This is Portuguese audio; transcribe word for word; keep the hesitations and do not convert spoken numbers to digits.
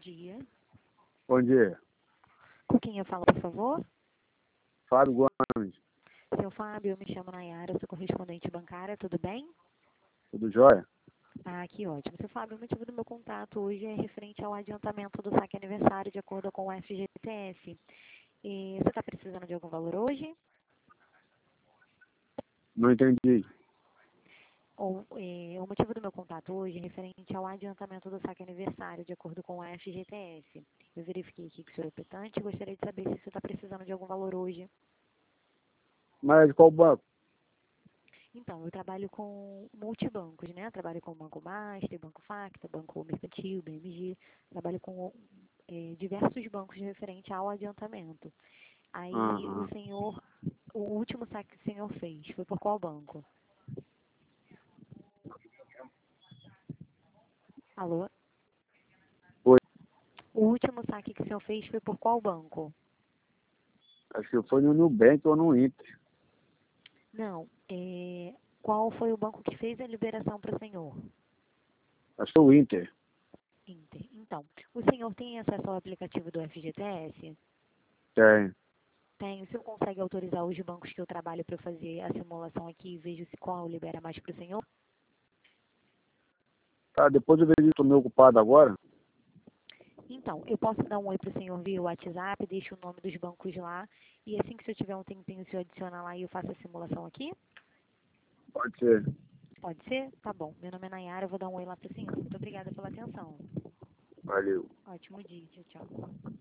dia. Bom dia. Com quem eu falo, por favor? Fábio Gomes. Seu Fábio, eu me chamo Nayara, sou correspondente bancária, tudo bem? Tudo jóia? Ah, que ótimo. Seu Fábio, o motivo do meu contato hoje é referente ao adiantamento do saque aniversário de acordo com o F G T S. E você está precisando de algum valor hoje? Não entendi. Ou, eh, o motivo do meu contato hoje é referente ao adiantamento do saque aniversário de acordo com o F G T S. Eu verifiquei aqui que o senhor é optante e gostaria de saber se você está precisando de algum valor hoje. Mas de qual banco? Então, eu trabalho com multibancos, né? Eu trabalho com o Banco Master, Banco Facta, Banco Mercantil, B M G. Trabalho com eh, diversos bancos referente ao adiantamento. Aí, o Aham. senhor, o último saque que o senhor fez foi por qual banco? Alô? Foi. O último saque que o senhor fez foi por qual banco? Acho que foi no Nubank ou no Inter. Não, é, qual foi o banco que fez a liberação para o senhor? Acho que foi o Inter. Inter. Então, o senhor tem acesso ao aplicativo do F G T S? Tem. Tem. O senhor consegue autorizar os bancos que eu trabalho para eu fazer a simulação aqui e vejo se qual libera mais para o senhor? Tá, depois eu vejo, estou meio ocupado agora. Então, eu posso dar um oi para o senhor via WhatsApp, deixo o nome dos bancos lá, e assim que o senhor tiver um tempinho, o senhor adiciona lá e eu faço a simulação aqui? Pode ser. Pode ser? Tá bom. Meu nome é Nayara, eu vou dar um oi lá para o senhor. Muito obrigada pela atenção. Valeu. Ótimo dia. Tchau, tchau.